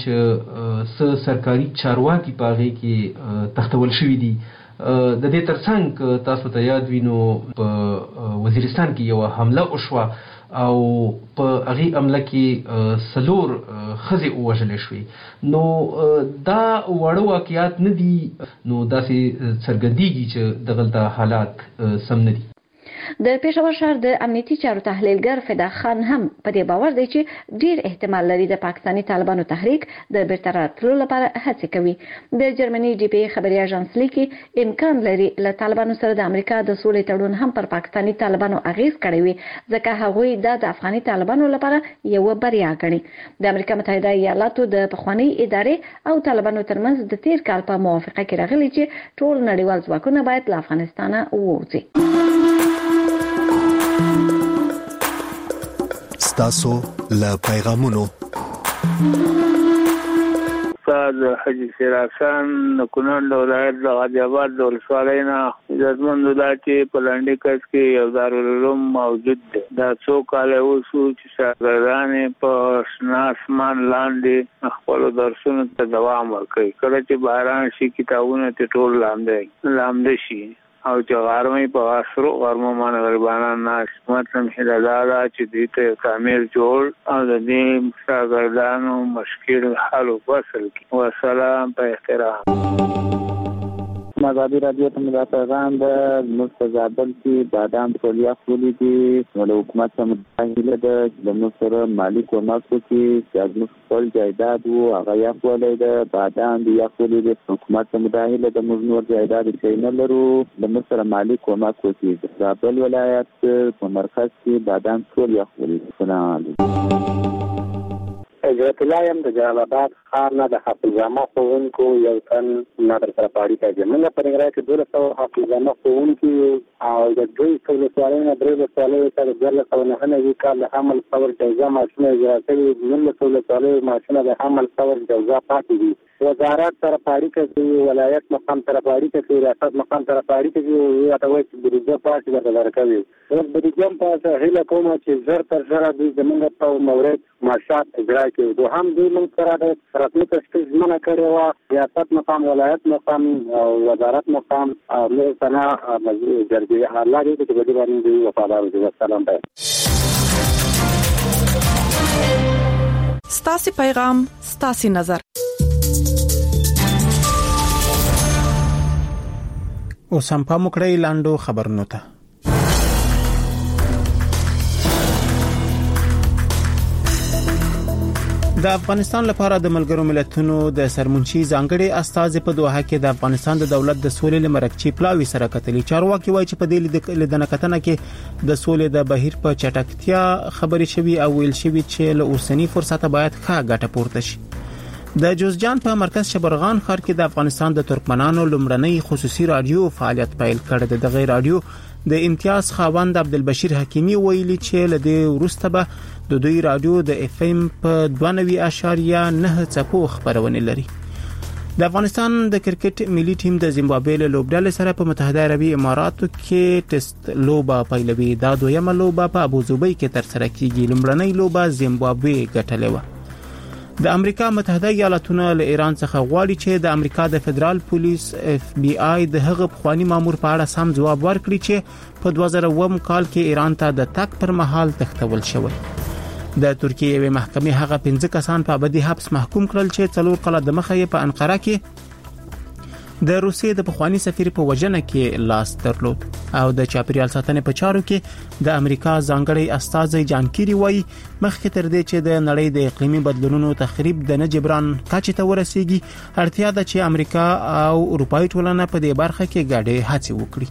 چې سرکاري چارواکي په هغې کې تختول شوي دي. د دې ترڅنګ تاسو ته یاد وي نو په وزیرستان کې یو حمله وشوه او په هغې حمله کې 4 ښځې ووژلې شوې. نو دا وړه واقعیات نه دي، نو داسې څرګندېږي چې دغلته حالات سم نه دي. د پېښور شهر د امنیتي چارو تحلیلګر فدا خان هم په دې باور دی چې ډیر احتمال لري د پاکستانی طالبانو تحریک د بیرته راتلو لپاره هڅې کوي. د جرمني ډي پی ای خبري اژانس لیکي امکان لري له طالبانو سره د امریکا د سولې تړون هم پر پاکستانی طالبانو اغیز کړی وي، ځکه هغوی د افغاني طالبانو لپاره یو بریا ګڼي. د امریکا متحده ایالاتو د پخوانی ادارې او طالبانو ترمنځ د تیر کال په موافقه کې راغلي چې ټول نړیوال ځواکونه باید له افغانستانه ووځي. ستاسو له پیغامونو استاد حاجی سراخان کونړ ولایت د غازی آباد د ولسوالۍ نه عزتمند دا چې په لنډی کس کې یو دارالعلوم موجود دی. دا څو کاله وشو چې شاګردان په شنه اسمان لاندې خپل درسونو ته دوام ورکوي. کله چې باران شي کتابونه ته ټول لامده شي او چې غرمې په عصرو غرمو باندې غریبانان ناست. مطلب هیله دا ده چې دوی ته تعمیر جوړ او د دې شاګردانو مشکل حل وصل کړي. والسلام په احترام. ازادي رادیو ته مې پیغام د مستزادل کې بادام ټولیا خولي دي نو حکومت ته متحده ده د مصر مالی کومک کوي چې موږ خپل جایداد وو هغه یا خولي ده بادام دی یا خولي ده حکومت ته متحده د موږ جایداد چې نه لرو د مصر مالی کومک کوي. د بل ولایت په مرکز کې بادام ټولیا خولي دي. حضرت الله يم د جلال آباد خان د حافظانه ښوونکو یو تن نادر سره پاړی کوي. موږ په نګران کې 200 حافظانه ښوونکي او د دوی څلورلسوالۍ نه 300 تر 2009 کال د حمل ثور جوزا ماشینه اجرا کړي. 1900 ماشینه د حمل ثور جوزا پاتې دي. وزارت سره پاړی کوي، ولایت مقام سره پاړی کوي، ریاست مقام سره پاړی کوي او دا وایي چې بریجه پاتې درکوي. اوس بریجه په هله کومه چې زر تر زر د زمونږ په مورد معاشات اجرا کوي. دوه هم دوی موږ سره د رسمي تشخیص منع کړی و. ریاست مقام، ولایت مقام او وزارت مقام له سنا جرګې الله دې د دې باندې وفادار دي. والسلام علیکم. ستاسو پیغام ستاسو نظر. اوس هم په مکړی لاندو خبرونه ته. د افغانستان لپاره د ملګرو ملتونو د سرمنشي ځانګړي استازي په دوحه کې د افغانستان د دولت د سولې لمرکچی پلاوي سره کتلي. چارواکي وایي چې په دې لیدنه کتنه کې د سولې د بهیر په چټکتیا خبرې شوي او ویل شوي چې له اوسنی فرصت باید ښه ګټه پورته شي. د جوزجان په مرکز شبرغان ښار کې د افغانستان د ترکمنانو لومړنۍ خصوصي رادیو فعالیت پیل کړ. د دغه رادیو د امتیاز خاوند عبدالبشیر حکیمی ویلي چې لدې وروسته به د دوی رادیو د اف ام په 92.9 څپو خبرونه لري. د افغانستان د کرکټ ملي ټیم د زیمبابوې له لوبډلې سره په متحده عربي اماراتو کې ټیسټ لوبه پیلوي. دا دویمه لوبه په ابوظبي کې تر سره کیږي. لومړنۍ لوبه زیمبابوې ګټلې و. د امریکا متحده ایالاتونه له ایران څخه غواړي چې د امریکا د فدرال پولیس اف بی آی د هغه پخوانی مامور په اړه سم ځواب ورکړي چې په 2009 کال کې ایران ته د تک پر مهال تختول شوی. د ترکیه یوه محکمې هغه 15 کسان په ابدي حبس محکوم کړل چې 4 کاله د مخه په انقره کې د روسیې د پخوانی سفیر په وجنه کې لاس درلود. او د چاپریال ساتنې په چارو کې د امریکا ځانګړي استازي جان کیری وایي مخکې تر دې چې د نړۍ د اقلیمي بدلونونو تخریب د نه جبران کچې ته ورسیږي، اړتیا ده چې امریکا او اروپאי ټولنه په دې برخه کې ګډه هڅې وکړي.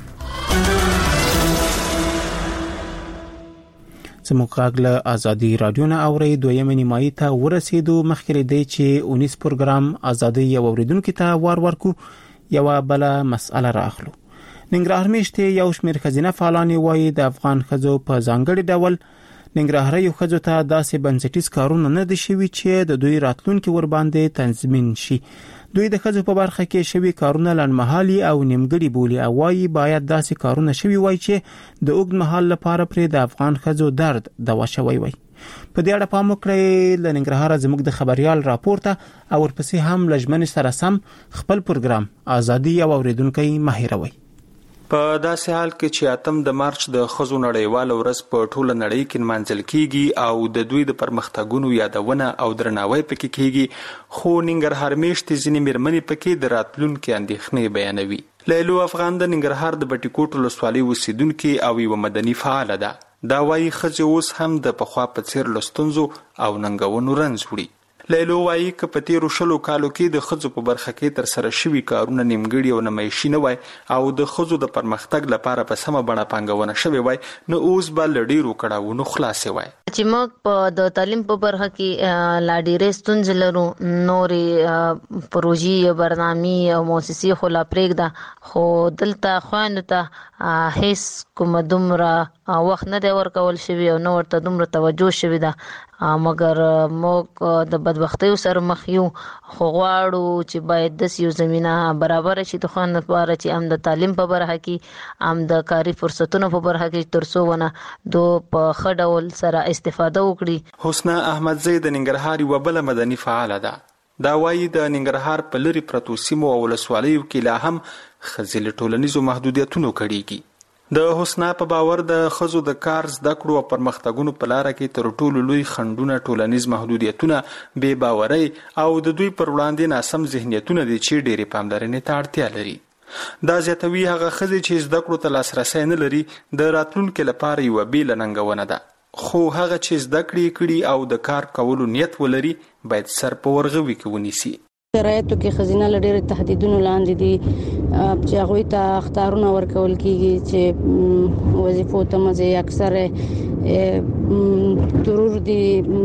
زموږ غاګله ازادي رادیو نه اوري دویمه نیمایي ته ورسېدو. مخکې دی چې 19 پروګرام ازادي یو اوریدونکو ته ورکو یو بل مسأله راخلو. ننګرهار میشته یو شمېر خزینه فعالان وایي د افغان خزو په ځانګړي ډول ننګرهار یو خزو ته داسې بنسټیز کارونه نه دي شوي چې د دوی راتلونکي ور باندې تنظیم شي. دوی د خزو په برخه کې شوي کارونه لنډمهالي او نیمګړي بولي او وایي باید داسې کارونه شوي وای چې د اوږد مهال لپاره پر د افغان خزو درد دوا شوی وای. په دې اړه پام وکړئ. ل ننګرهار زموږ د خبريال راپورته او ورپسې هم لجمن سره سم خپل پروګرام ازادي او اوریدونکو ماهروي. په داسې حال کې چې اتم د مارچ د خزو نړیوال ورځ په ټوله نړۍ کې منځل کیږي او د دوی د پرمختګونو یادونه او درناوی پکې کیږي، خو ننګرهار میشتې ځینې میرمنې پکې د راتلونکي اندېښنې بیانوي. لیلو افغان د ننګرهار د بټیکوټ ولسوالۍ اوسیدونکې او یو مدني فعاله ده. دا وايي ښځې اوس هم د پخوا په څیر له ستونزو او ننګونو رنځ وړي. لیلو وايي که په تیرو 20 کالو کې د ښځو په برخه کې تر سره شوي کارونه نیمګړي او نمایشي نه وای او د ښځو د پرمختګ لپاره په سمه بڼه پانګونه شوې وای، نو اوس به له ډېرو کړاوونو خلاصې وای. چې موږ په د تعلیم په برخه کې لا ډېرې ستونزې لرو، نورې پروژې برنامې او مؤسسې خو لا پرېږده، خو دلته خویندو ته هیڅ کومه دومره وخت نه دی ورکول شوی او نه ورته دومره توجه شوی ده. مګر موږ د بدبختیو سره مخ یو، خو غواړو چې باید د یو زمينه برابر شي د خوند لپاره چې هم د تعلیم په برخه کې هم د کاري فرصتونو په برخه کې ترڅو ونه دو په خډول سره استفاده وکړي. حسنا احمدزی د ننګرهار یو بل مدني فعاله ده. دا وايي د ننګرهار په لری پرتو سیمو او ولسوالیو کې لا هم خزل ټولنیزو محدودیتونو کړيږي. د حسنا په باور د خزو د کار زده کړو او پرمختګونو په لار کې تر ټولو لوی خندونه ټولنیز محدودیتونه، بې باورۍ او د دوی پر وړاندې ناسم ذهنیتونه دي چې ډېری پاملرنې ته اړتیا لري. دا زیاتوي هغه خزې چې زده کړو ته لاسرسی نه لري د راتلونکي لپاره یو بیل ننګونه ده، خو هغه چې زده کړي او د کار کولو نیت ولري باید سر په ورغوي کې ونیسي. شرایطو کې خزینه لډېر تهدیدونو لاندې دي چې هغه ته اختیارونه ورکول کیږي چې وظیفو ته مزه اکثر ترور دي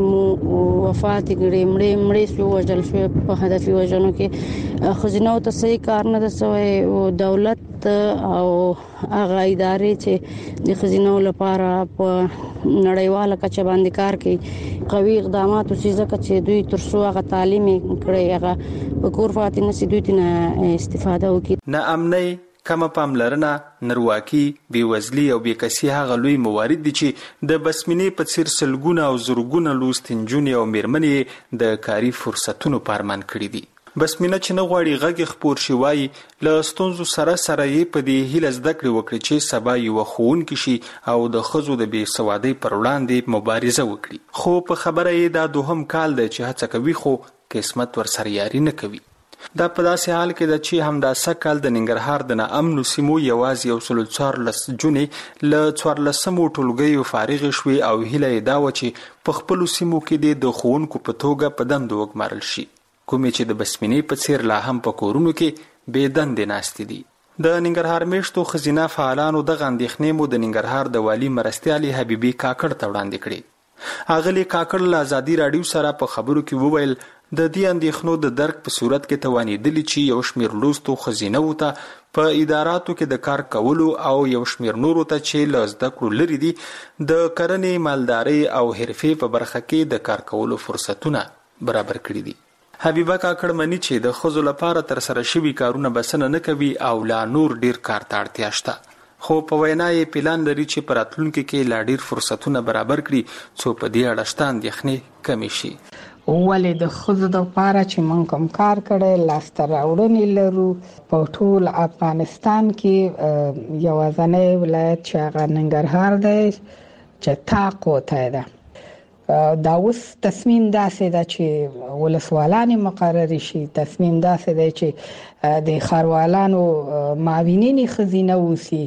وفات کړي مړې شو وجل شو په هدفي وجنو کې خزینه او تصحیح کار نه دسوي او دولت او هغه ادارې چې د خزینه لپاره په نړیواله کچه باندې کار کوي قوي اقدامات او څه چې دوی ترڅو هغه تعلیم کړي هغه په کور فاتنه سي دوی نه استفاده وکړي. نه امني کم پاملرنه نرواکی بیوزلی او بیکسی هغه لوی موارد دي چې د بسمنې په څیر سلګونه او زرګونه لوستنجونې او میرمنې د کاری فرصتونو پارمان کړي دي. بسمنه چې نه غواړي غږ خپور شي وای له ستونزو سره یې په دې هیله زده کړې وکړي چې سبا یو ښوونکی شي او د ښځو د بې سوادۍ پر وړاندې مبارزه وکړي. خو په خبره یې دا دوهم کال دی چې هڅه کوي خو قسمت ورسره یاري نه کوي. دا په داسې حال کې ده چې همدا سکل د ننګرهار د ناامنو سیمو یوازې 14 جونې له 14 ټولګیو فارغ شوي او هیله یې دا و چې په خپلو سیمو کې د ښوونکو په توګه په دندو وګمارل شي، کومې چې د بسمنې په څیر لا هم په کورونو کې بې دندې ناستې دي. د ننګرهار میشتو خزینه فعالانو دغه اندېښنې مو د ننګرهار د والي مرستیالي حبیبي کاکړ ته وړاندې کړې. اغلی کاکړ له ازادي راډیو سره په خبرو کې وویل د دې اندېښنو د درک په صورت کې توانېدلی چې یو شمېر لوستو ښځینه ته په اداراتو کې د کار کولو او یو شمېر نورو ته چې له زده کړو لرې دي د کرنې، مالدارۍ او حرفې په برخه کې د کار کولو فرصتونه برابر کړي دي. حبیبه کاکړ مني چې د ښځو لپاره ترسره شوي کارونه بسنه نه کوي او لا نور ډیر کار ته اړتیا شته، خو په وینا یې پلان لري چې په راتلونکي کې لا ډیر فرصتونه برابر کړي څو په دې اړه شته اندېښنې کمې شي. ولې د ښځو دپاره چې موږ کوم کار کړی لاسته راوړنې لرو په ټول افغانستان کې یوازینی ولایت چې هغه ننګرهار دی چې تا کوټه ده. دا اوس تصمیم داسې ده چې ولسوالانې مقررې شي، تصمیم داسې دی چې د ښاروالانو معاونینې ښځینه اوسي،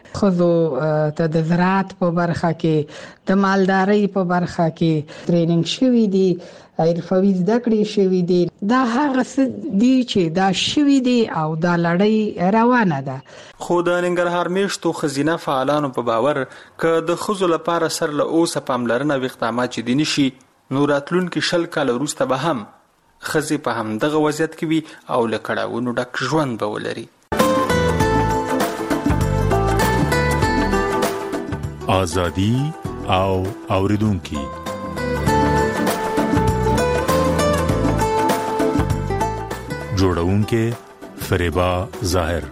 ښځو ته د زراعت په برخه کې د مالدارۍ په برخه کې ټریننګ شوي دي، حرفوي زده کړې شوي دي. دا هغه څه دي چې دا شوي دي او دا لړۍ روانه ده. خو د ننګرهار میشتو ښځینه فعالانو په باور که د ښځو لپاره سر له اوسه پاملرنه او اقدامات جدي نه شي نو راتلونکي 20 کاله وروسته به هم ښځې په همدغه وضعیت کې وي او له کړاوونو ډک ژوند به ولري. آزادي او اوریدونکي جوړونکې فریبا ظاهر.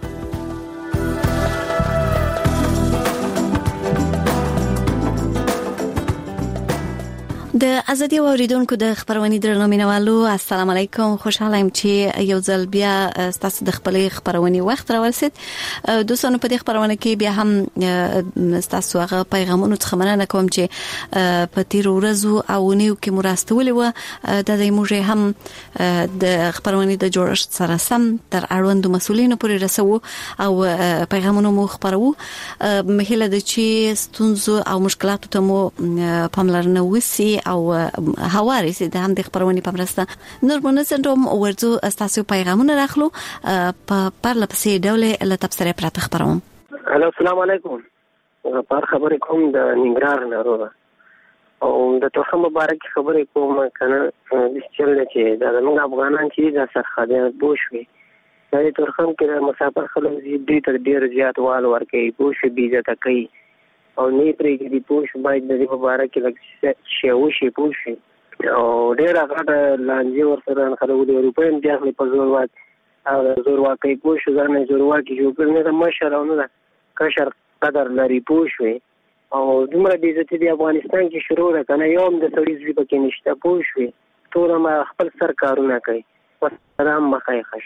د ازادي اوریدونکو د خبرونې درنو مینوالو السلام علیکم. خوشاله یم چې یو ځل بیا تاسو د خپلې خبرونې وخت راورسید. دوستانو په دې خبرونه کې بیا هم تاسو هغه پیغامونو څخه مننه کوم چې په تیر ورځو او نیو کې مراستولې و د موږ هم د خبرونې د جوړښت سره سم تر اړوندو مسولینو پورې رسو او پیغامونو مو خبرو. مهله د چې ستونزو او مشکلاتو ته مو پاملرنه وسی او هواري سي د هم د خبرونې په مرسته نور منځنډم ورته تاسو پیغامونه راخلو په پرله پسې ډول له تبصره پراته خبروم. السلام علیکم. په خبرې کوم د ننګرهار ناروغه او د توخه مبارک خبرې کوم کنه چې د افغانان چې د سرخدان بوشوي د تورخم کې مسافر خلک دې تر ډیر زیات وال ورکي بوش بي عزت کوي او نه پرې کې پوش باید د مبارک کې شیوشي پوش او ډیر هغه لانجه ورسره خلک د اروپایم داخلي په زور واکي پوش ځنه زور واکي جو پر نه مشرونه ده کشر قدر لري پوش او دومره د عزت د افغانستان کې شروع ده کنه یو هم د سړي ځبه کې نشته پوش ټول ما خپل سرکارونه کوي. والسلام مخایخش.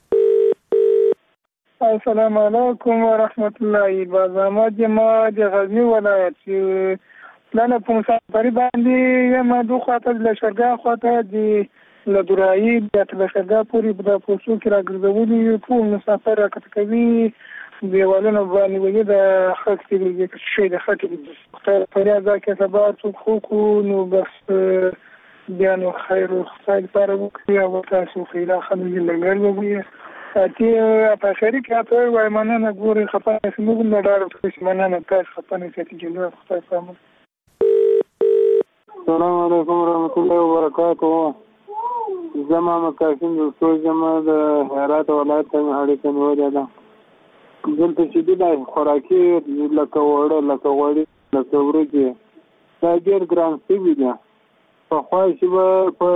السلام علیکم ورحمت الله وبرکاته. ما د غزنی ولایت پلان په مسافرۍ باندې یم دوه خاطر له شرګا خاطر د لدورایي د شرګا پوری په پوسټو کې راګرځولي ټول مسافر راکټ کوي دیوالونو باندې وګړي د خاص کې شي د خاطر خپل پریا ځکه سبا څو خو نو بس بیا نو خیر او خیر لپاره وکړي او تاسو خیره خلک لګل تی په خیری کې ته وای مننه ګوري خپانه سمو نه ډار څه مننه تاسو خپانه چې جنو خپل فهم. السلام علیکم ورحمۃ اللہ وبرکاتہ. زما مقاصد د زما د هرات ولایت ته اړیکه نیولې ده. دلته چې د خوراکي لکه وړه لکه وړي لکه ورګي دا ډېر ګران شوي دي. په خوا چې په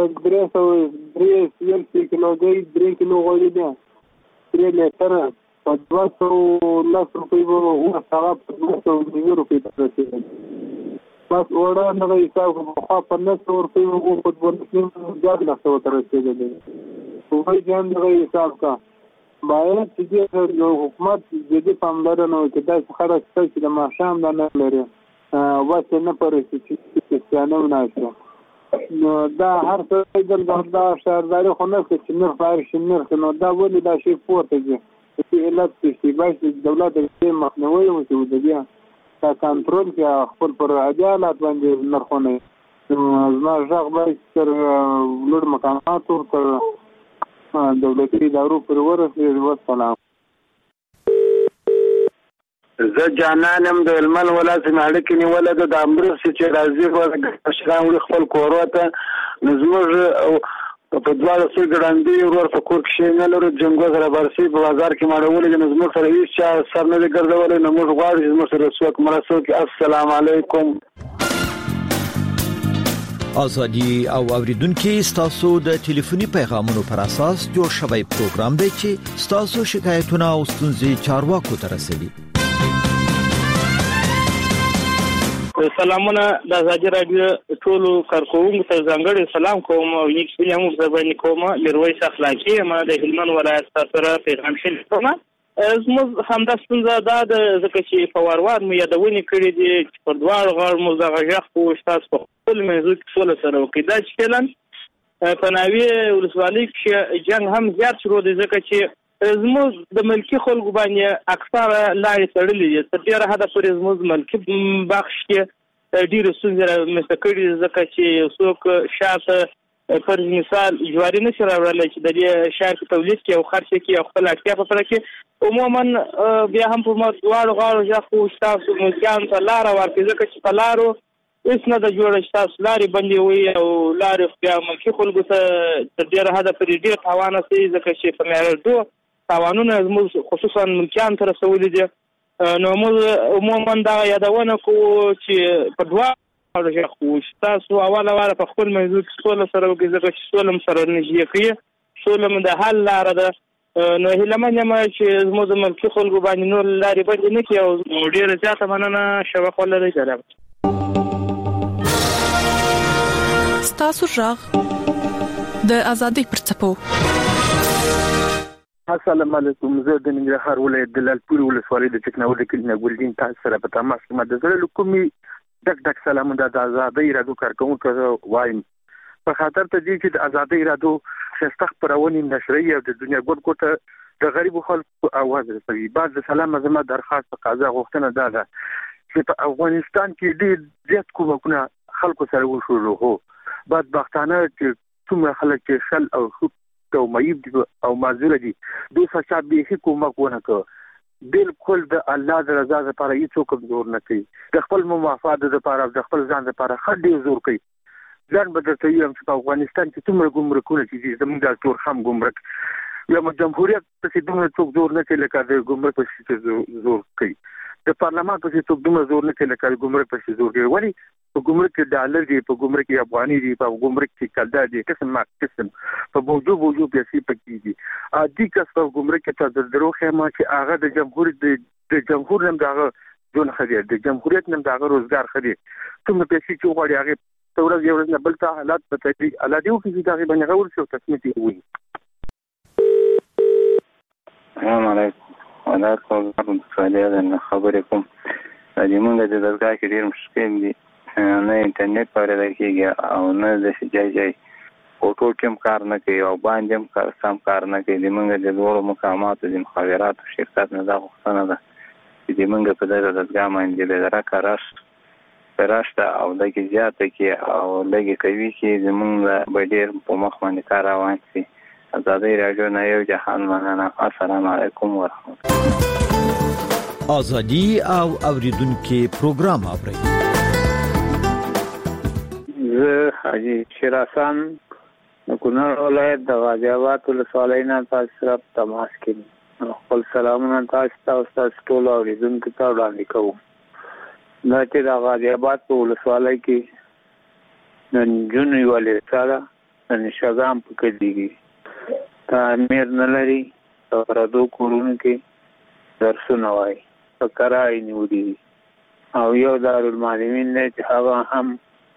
300 کیلوګرام 3 کیلو وړي دي 3 لیټر په 200 روپۍ به هغه په 200 روپۍ ته رسېږي. بس وړه نه حساب په خوا په 900 روپۍ به په 200 ته رسېږي. وای ځان د حساب کا باید چې د حکومت جدي پاملرنه وکړي دا خلک چې د ماښام د نه لري واسه نه پرې چې څنګه وناشي نو دا هر څه د شهرداري خو نه چې نه فارش نه نو دا ولې دا شی پورته دي چې علت چې باید دولت د مخنیوي وکړي د بیا دا کنټرول کې خپل پر عدالت باندې نرخونه زما ځغ باید تر لوړ مقاماتو تر دولتي ادارو پر ورسېږي. والسلام. زه جانانم د هلمند ولایت اړیکې نیولې ده د امرخ چې راځي مشران وړي خپل کورو ته نو زموږ په دواړو سوی ګړندي ورور په کور کې شی نه لرو جنګو سره برسي په بازار کې ماړولې نو زموږ سره هېڅ چا سر نه دی ګرځولی نو موږ غواړو چې زموږ سره څوک مرسته وکړي. السلام علیکم. ازادي او اوریدونکو ستاسو د ټلیفوني پیغامونو پر اساس جوړ شوی پروګرام دی چې ستاسو شکایتونه او ستونزې چارواکو ته رسوي. سلامونه د ازادي رادیو ټولو کارکوونکو ته ځانګړی سلام کوم او یک سلام ورباندې کوم. میرویس اخلاقی ما د هلمند ولایت سره پیغام شلیکوم. زموږ همدا ستونزه دا ده ځکه چې په وار مو یادونې کړې دي چې په دواړو غاړو مو دغه غږ خو تاسو په خپل منځو کې سوله سره وکړي. دا چې فعلا په ناوې ولسوالۍ کې جنګ هم زیات شروع دی ځکه چې زموږ د ملکي خلکو باندې اکثره لارې تړلې دي. تر ډېره حده پورې زموږ ملکي بخش کې ډېرې ستونزې رامنځته کړي ځکه چې یو څوک شاته فرض مثال جواري نشي راوړلی چې د دې شهر کې تولید کړي او خرڅ کړي او خپل اړتیا په پوره کړي. عموما بیا هم په دواړو غاړو ځا خو ستاسو ملکیانو ته لاره ورکړي ځکه چې په لارو هېڅ نه ده جوړه چې تاسو لارې بندې وي او لارې بیا ملکي خلکو ته تر ډېره حده پورې ډېر تاوان رسوي ځکه چې په معیارډو تاوانونه زموږ خصوصا ملکیانو ته رسولي دي. نو موږ عموما دغه یادونه کوو چې په دواړو خو تاسو اوله واره په خپل موضوع کې سوله سره وکړئ ځکه چې سوله م سره نږدې کوي. سوله م د حل لاره ده. نو هیلهمن یم چې زموږ د ملکي خلکو باندې نور لارې بندې نه کړي او ډېره زیاته مننه. شبق ولرئ. جناب ستاسو غږ د ازادۍ پر څپو. السلام علیکم. زه د ننګرهار ولایت د لالپور ولسوالۍ د ټکنالوژي کلینه ګلدین تاسو سره په تماس کې د زړه کومي ډک سلامونه د ازادۍ رادیو کارکونکو وایم په خاطر ته دي چې د ازادۍ رادیو شسته خبرونه نشري او د دنیا ګډ کوټه د غریبو خلکو आवाज رسوي. بعد د سلام زما درخواست په قضا غوښتنه ده چې په افغانستان کې ډېر زیات کومکونه خلکو سره وشول هو بعد بختانه چې څومره خلک چې شل او او مېب او معذور دي دوی څخه به کومک ونه کو. بالکل د الله د رضا لپاره هیڅ کوم زور نه کوي. د خپل مفاد لپاره د خپل ځان لپاره خډې زور کوي. ځان بدلته یم چې په افغانستان کې څومره ګمرکونه چې زموږ د ټول هم ګمرک یا جمهوریت په څیر دومره څوک زور نه کوي لکه د ګمرک په څیر زور کوي. د پارلمان په څیر څوک دومره زور نه کوي لکه د ګمرک په څیر زور کوي. ولی په ګمرک کې ډالر دی په ګمرک کې افغاني دی په ګمرک کې کلدا دی قسم ما قسم په بوجو پیسې پکې دي. دي کس په ګمرک کې تر دروخه ما چې هغه د جمهور نم دغه جون خدي د جمهوریت نم دغه روزګار خدي څومره پیسې چې غواړي هغه تورز یو نه بل ته حالات په تدریج الادیو کې دغه باندې غوړ شو تصمیت وي. السلام علیکم. ولا کوم څه خبرې کوم د موږ د دلګه کې ډیر مشکل دي نه انټرنیټ پاره کېږي او نه د شجاعي اوټو ټیم کار نه کوي او باندې هم سم کار نه کوي. موږ د ډول مقاماتو د مخابراتو شرکت نه دا غوښتنه ده چې موږ په دغه دلګه باندې د راکاراش پراشته او دغه زیاته کې او لګي کوي چې زمونږ به ډیر په مخ باندې کار روان شي. ازادي رادیو نه یو جهان مننه. السلام علیکم ورحمت الله. ازادي او اوریدونکو پروګرام اوري. زه حاجی شیر حسن د کونړ ولایت د غازی آباد ولسوالۍ نه تاسو سره تماس کوي. خپل سلامونه تاسو ته او تاسو ټول اوریدونکو ته وړاندې کوم. دا چې د غازی آباد په ولسوالۍ کې د نجونو یوه لیسه ده د نشاګام په کې دیږي. تعمیر نه لري، په پردو کورونو کې درسونه وایي، په کرایې نیولي دي او یو دارالمعلمین دی چې هغه هم